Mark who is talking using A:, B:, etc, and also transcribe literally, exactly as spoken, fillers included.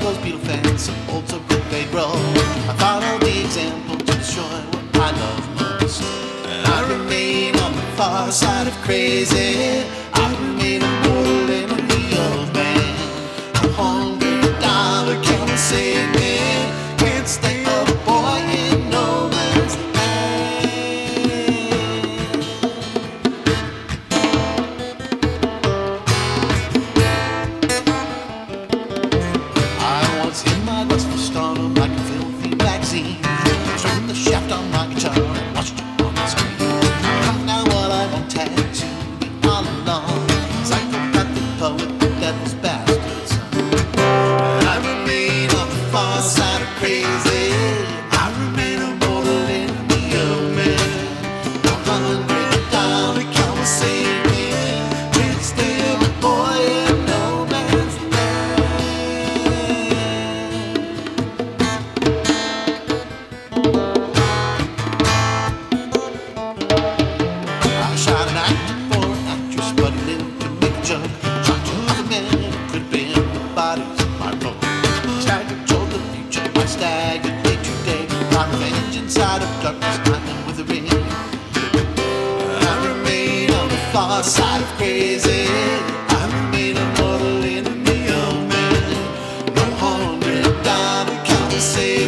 A: those beautiful fans, some old so good they grow. I follow the example to destroy what I love most. And I remain on the far side of crazy. I remain immortal in a Leo man. I'm hungry, dollar count and save me. Can't stay up, boy, in no man's in my lust for stardom like a filthy magazine. Turned the shaft on my guitar and watched it on the screen. I got now what I want to be all along. Psychopathic poet, the devil's bastard son. And I remain on the far side of crazy. I remain immortal in the old man. I'm hungry down to come and save me. Can't stay up, boy, in no man's land. I shot an actor for an actress, but he lived to make a joke. Shot two other men who could have been the bodies of my road. Staggered toward the future, I staggered day to day. My revenge inside of darkness, I'm with a ring. I remain on the far side of crazy. I remain immortal in the old man. No hungry, down to come and save.